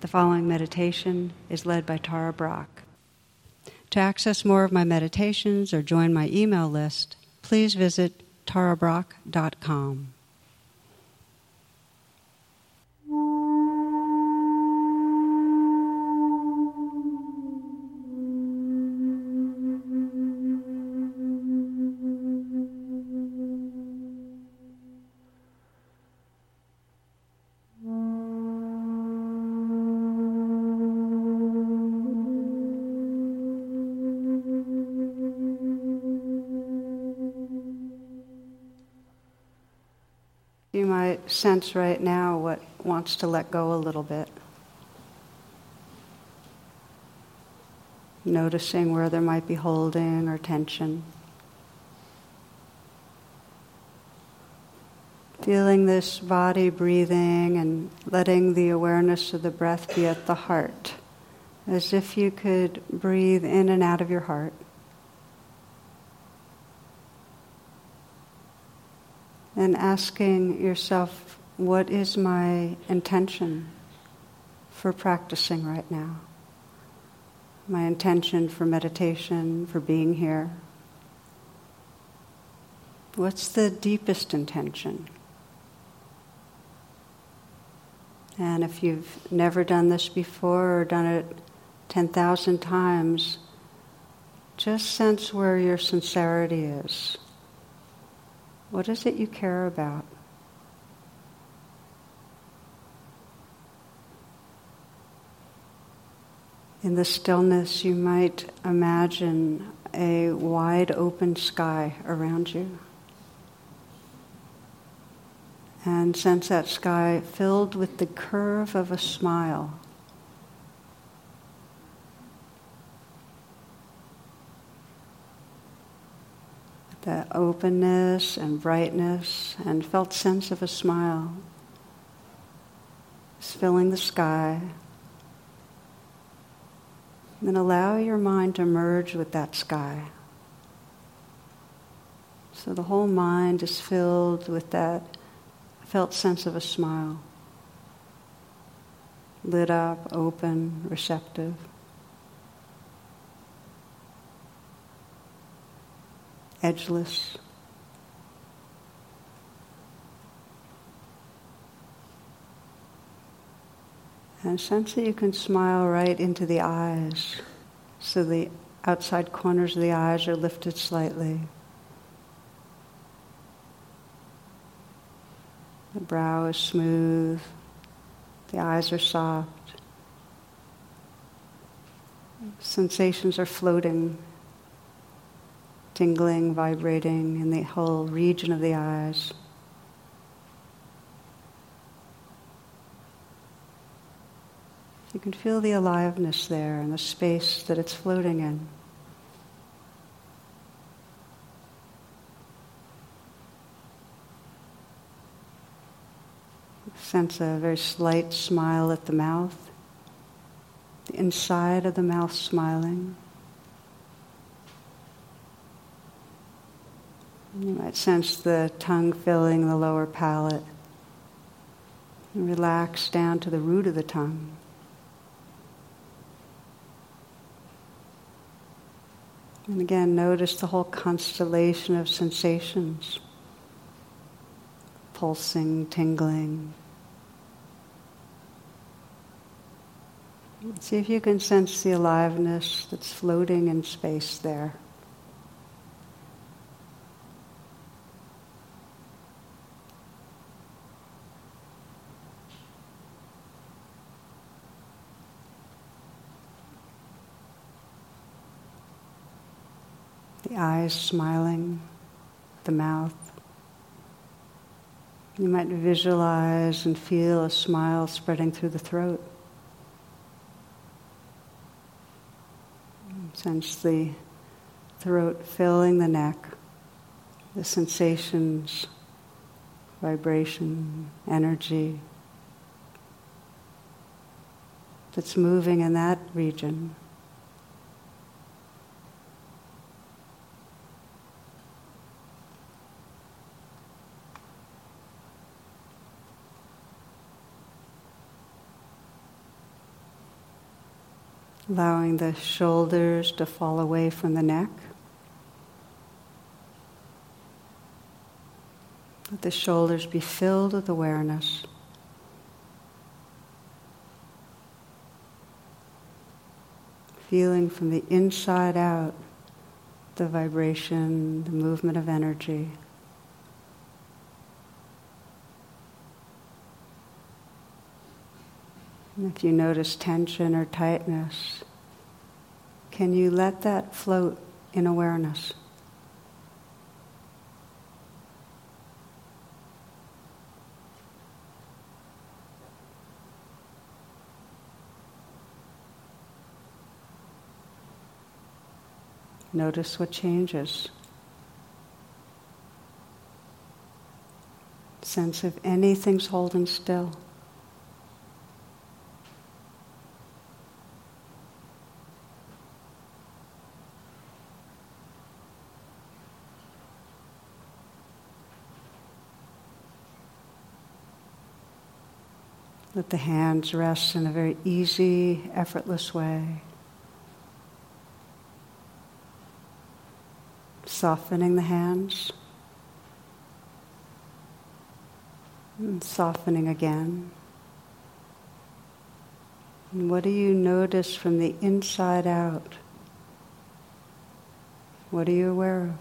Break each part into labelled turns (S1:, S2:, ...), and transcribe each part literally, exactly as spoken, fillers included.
S1: The following meditation is led by Tara Brach. To access more of my meditations or join my email list, please visit tara brach dot com. You might sense right now what wants to let go a little bit. Noticing where there might be holding or tension. Feeling this body breathing and letting the awareness of the breath be at the heart, as if you could breathe in and out of your heart. And asking yourself, what is my intention for practicing right now? My intention for meditation, for being here. What's the deepest intention? And if you've never done this before or done it ten thousand times, just sense where your sincerity is. What is it you care about? In the stillness, you might imagine a wide open sky around you. And sense that sky filled with the curve of a smile. The openness and brightness and felt sense of a smile is filling the sky. And then allow your mind to merge with that sky. So the whole mind is filled with that felt sense of a smile. Lit up, open, receptive. Edgeless. And sense that you can smile right into the eyes. So the outside corners of the eyes are lifted slightly. The brow is smooth. The eyes are soft. Sensations are floating, tingling, vibrating in the whole region of the eyes. You can feel the aliveness there and the space that it's floating in. Sense a very slight smile at the mouth, the inside of the mouth smiling. You might sense the tongue filling the lower palate. And relax down to the root of the tongue. And again, notice the whole constellation of sensations. Pulsing, tingling. See if you can sense the aliveness that's floating in space there. The eyes smiling, the mouth. You might visualize and feel a smile spreading through the throat. Sense the throat filling the neck, the sensations, vibration, energy that's moving in that region. allowing the shoulders to fall away from the neck. Let the shoulders be filled with awareness. Feeling from the inside out the vibration, the movement of energy. And if you notice tension or tightness, can you let that float in awareness? Notice what changes. Sense if anything's holding still. Let the hands rest in a very easy, effortless way. Softening the hands. And softening again. And what do you notice from the inside out? What are you aware of?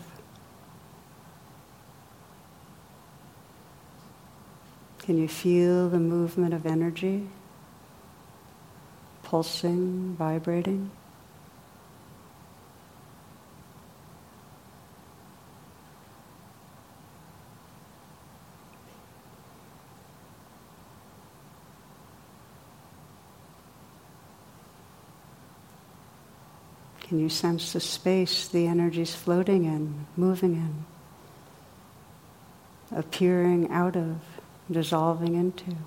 S1: Can you feel the movement of energy? Pulsing, vibrating? Can you sense the space the energy's floating in, moving in, appearing out of, dissolving into?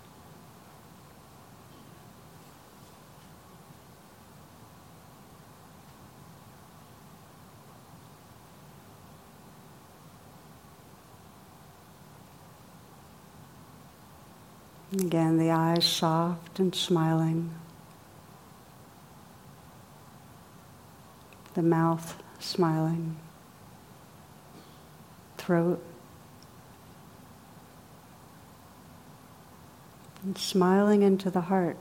S1: And again, the eyes soft and smiling. The mouth smiling, throat, and smiling into the heart,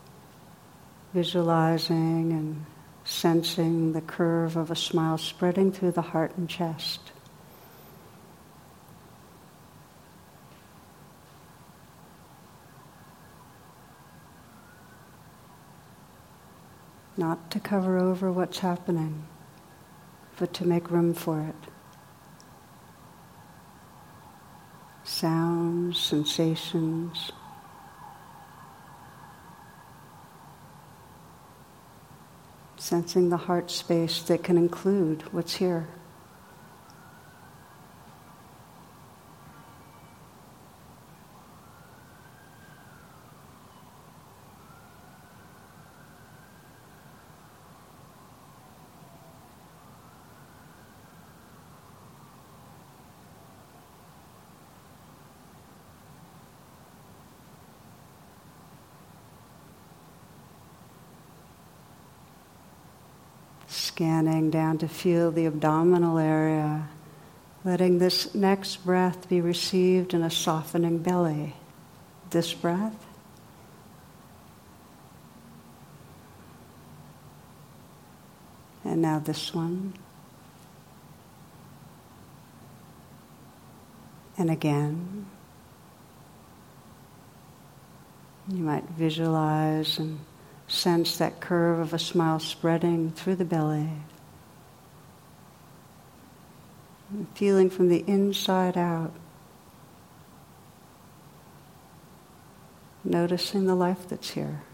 S1: visualizing and sensing the curve of a smile spreading through the heart and chest. Not to cover over what's happening, but to make room for it. Sounds, sensations. Sensing the heart space that can include what's here. Scanning down to feel the abdominal area, letting this next breath be received in a softening belly. This breath. And now this one. And again. You might visualize and sense that curve of a smile spreading through the belly. And feeling from the inside out. Noticing the life that's here.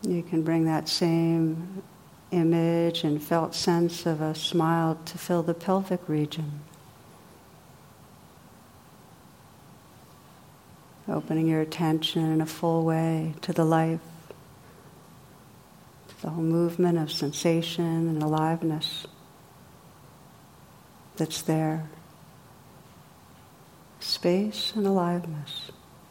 S1: You can bring that same image and felt sense of a smile to fill the pelvic region. Opening your attention in a full way to the life, to the whole movement of sensation and aliveness that's there. Space and aliveness.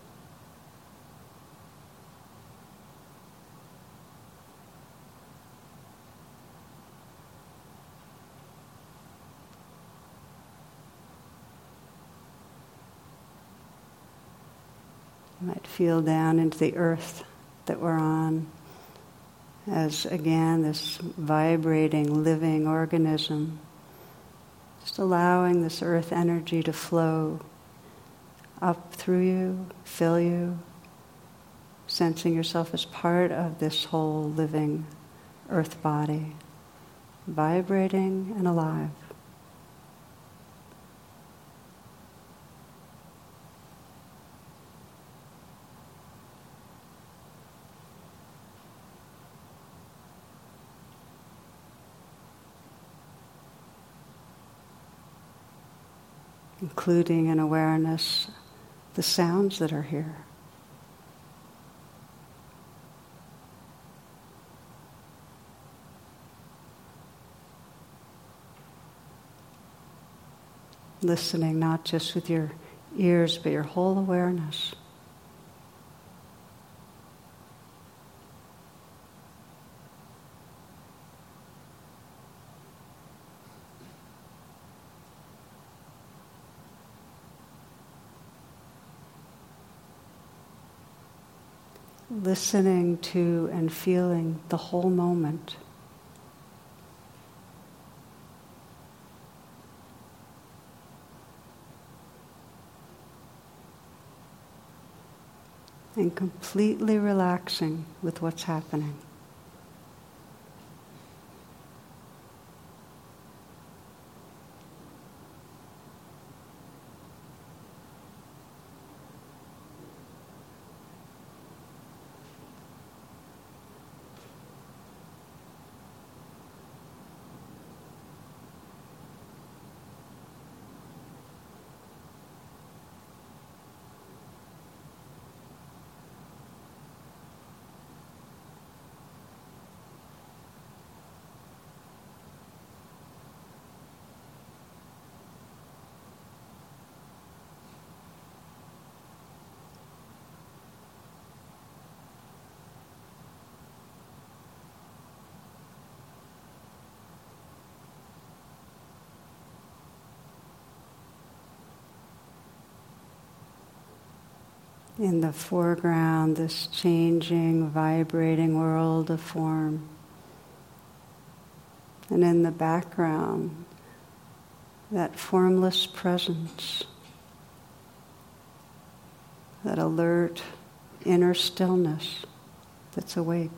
S1: You might feel down into the earth that we're on as, again, this vibrating, living organism. Just allowing this earth energy to flow up through you, fill you, sensing yourself as part of this whole living earth body, vibrating and alive. Including in awareness the sounds that are here. Listening not just with your ears, but your whole awareness. Listening to and feeling the whole moment. And completely relaxing with what's happening. In the foreground, this changing, vibrating world of form. And in the background, that formless presence, that alert inner stillness that's awake,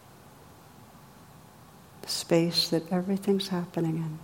S1: the space that everything's happening in.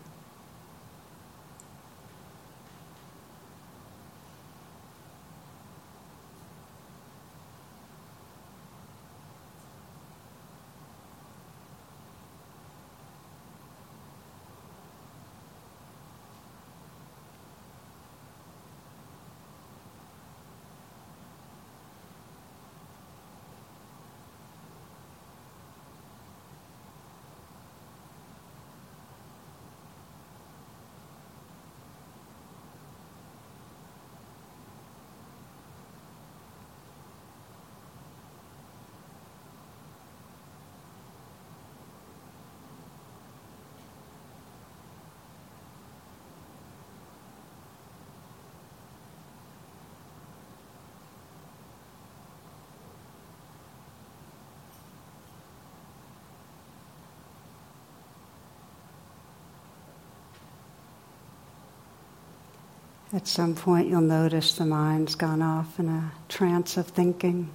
S1: At some point you'll notice the mind's gone off in a trance of thinking.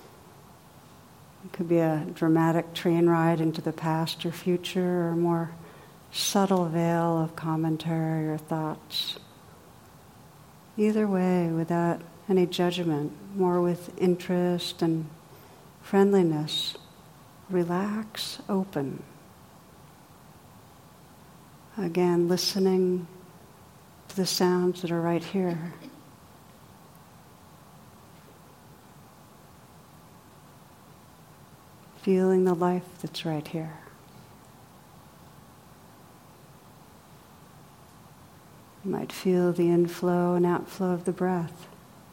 S1: It could be a dramatic train ride into the past or future, or a more subtle veil of commentary or thoughts. Either way, without any judgment, more with interest and friendliness, relax, open. Again, listening to the sounds that are right here. Feeling the life that's right here. You might feel the inflow and outflow of the breath.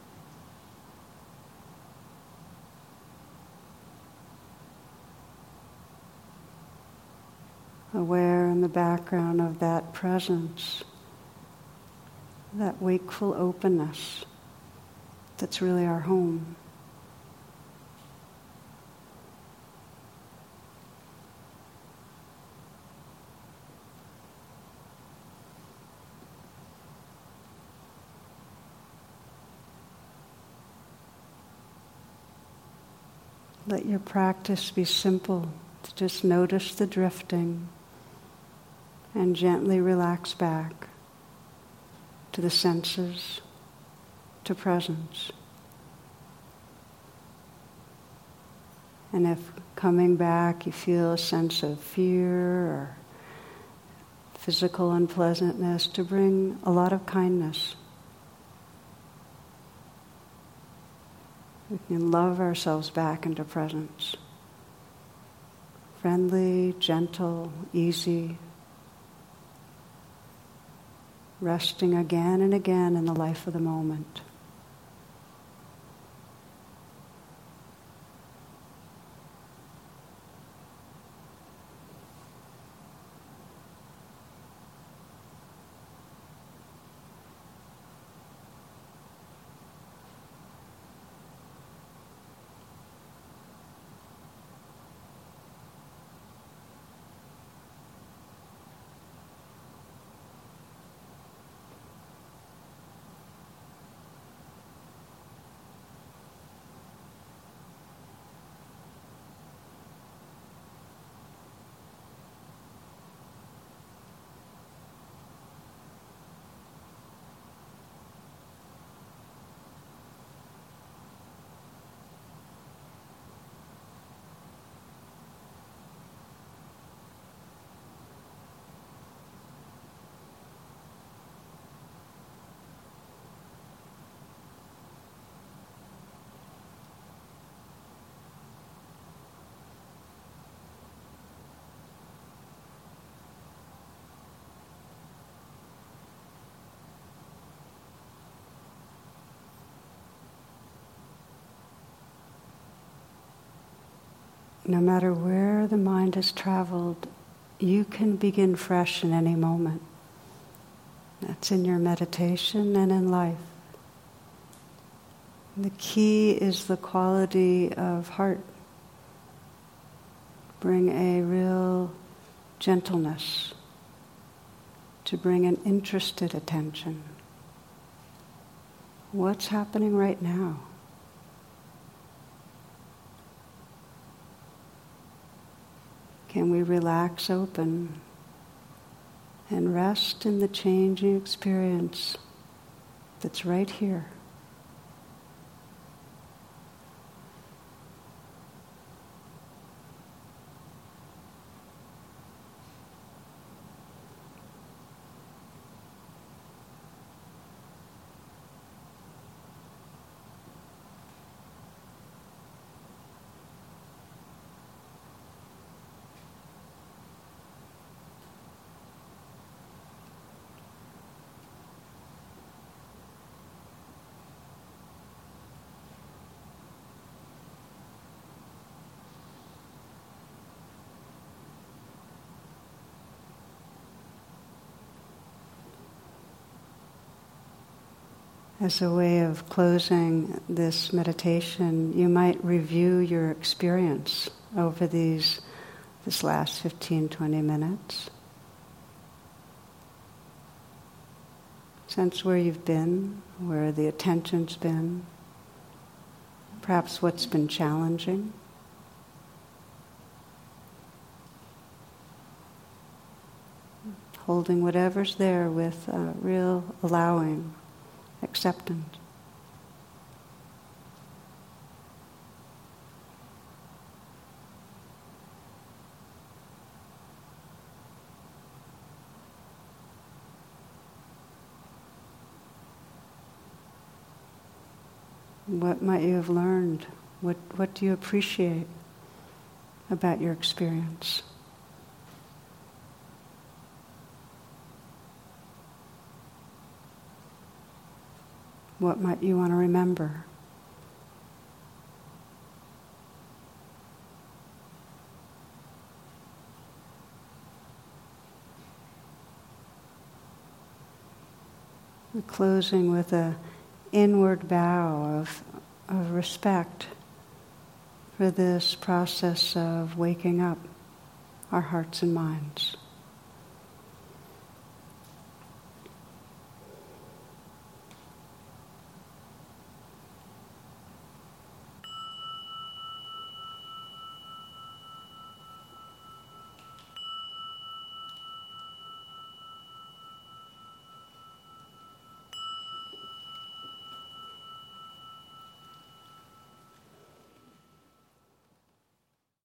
S1: Aware in the background of that presence, that wakeful openness that's really our home. Let your practice be simple, to just notice the drifting and gently relax back to the senses, to presence. And if coming back you feel a sense of fear or physical unpleasantness, to bring a lot of kindness. We can love ourselves back into presence. Friendly, gentle, easy. Resting again and again in the life of the moment. No matter where the mind has traveled, you can begin fresh in any moment. That's in your meditation and in life. The key is the quality of heart. Bring a real gentleness, to bring an interested attention. What's happening right now? Can we relax open and rest in the changing experience that's right here? As a way of closing this meditation, you might review your experience over these this last fifteen, twenty minutes. Sense where you've been, where the attention's been, perhaps what's been challenging. Holding whatever's there with uh, real allowing, acceptance. What might you have learned? What, what do you appreciate about your experience? What might you want to remember? We're closing with a inward bow of, of respect for this process of waking up our hearts and minds.